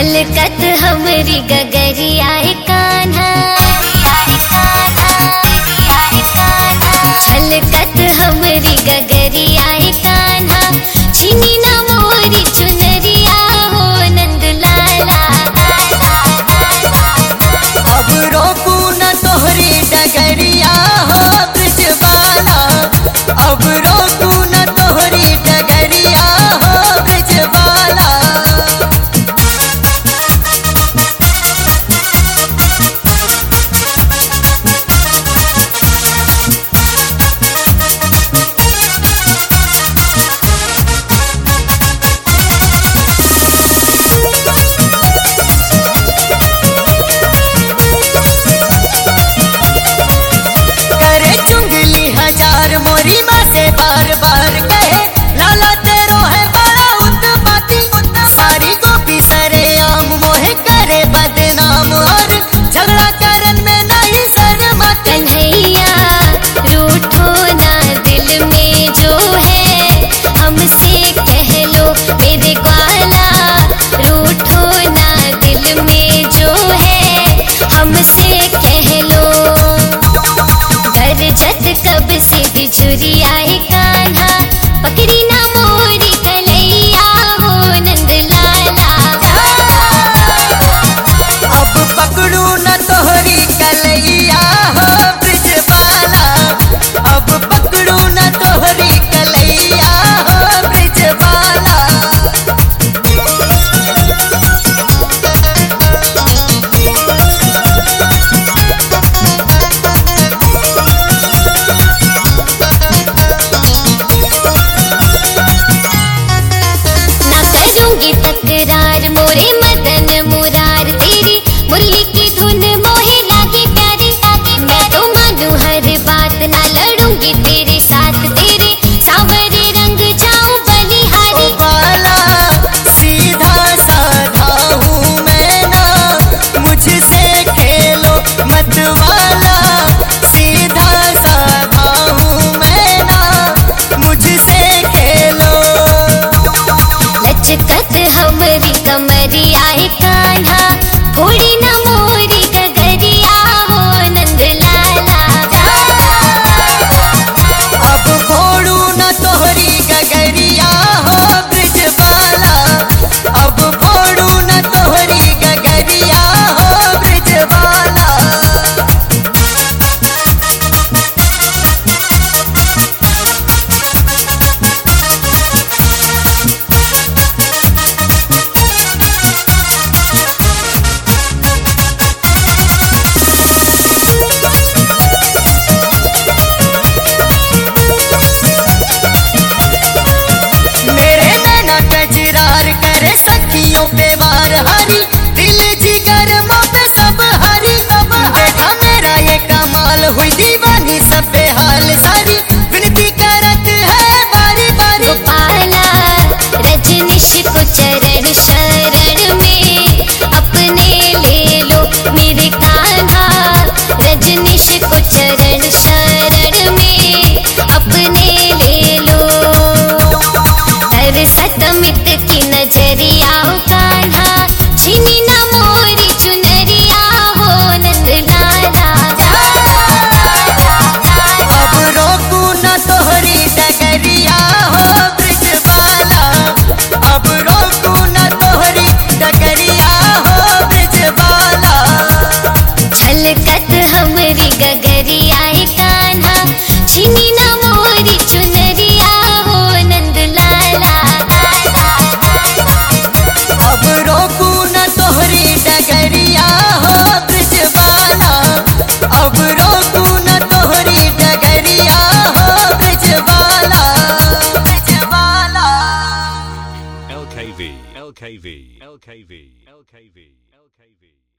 छलकत हमरी गगरिया कान्हा, छलकत हमरी गगरिया कान्हा, छीनी ना मोरी चुनरिया हो नंद लाला। अब रोकू न तोहरी डगरिया हो ब्रिजवाला, अब रोकू न तोहरी डगरिया हो ब्रिजवाला। मोरी माँ से बार बार कहे लाला तेरो है बड़ा उत्पाती, सारी गोपी सरेआम मोहे करे बदनाम, और झगड़ा करन में नहीं शर्माती। कन्हैया रूठो ना दिल में जो है हमसे कह लो मेरे ग्वाला, रूठो ना दिल में जो है हमसे कह लो। बरजत कब से बिछुरिया कान्हा, पकड़ी ना मोरी कलैया हो नंद लाला। अब पकड़ू न तोहरी कलैया हो ब्रिजवाला, अब पकड़ू न तोहरी कलैया हो ब्रिजवाला। तकरार मोरे मदन मुरार, तेरी मुरली की धुन मोहे लागे प्यारी, मैं तो मानू हर बात ना लड़ूंगी तेरे साथ, तेरे सांवरे रंग जाऊं बलिहारी। बाला सीधा साधा हूँ मैं ना, मुझसे खेलो मत वाला, सीधा साधा हूँ मैं ना, मुझसे खेलो। लचकत हमरी कमरिया कान्हा, फोड़ी ना मोरी गगरिया हो नंद लाला। अब फोड़ू न तोहरी गगरिया हो ब्रिजवाला, अब फोड़ू न तोहरी गगरिया हो ब्रिजवाला। करे सखियों पे वार हरी, दिल जिगर पे सब हरी, देखा मेरा ये कमाल हुई दीवानी सब बेहाल सारी, विनती करत है बारी बारी। गोपाला रजनीश को चरण शरण में अपने ले लो मेरे कान्हा, रजनीश को चरण शरण में अपने ले लो। सतमित की नजरिया कान्हा, छीनी ना मोरी चुनरिया हो नंद लाला। अब रोकू न तोहरी डगरिया हो ब्रिजवाला, अब रोकू न तोहरी डगरिया हो ब्रिजवाला। छलकत हमरी गगरिया कान्हा, छीनी ना मोरी चुनरिया हो नंद लाला। अब रोकू न तोहरी डगरिया हो ब्रिजवाला, अब रोकू न तोहरी डगरिया हो ब्रिजवाला। ब्रिजवाला। LKV, LKV, LKV, LKV, LKV.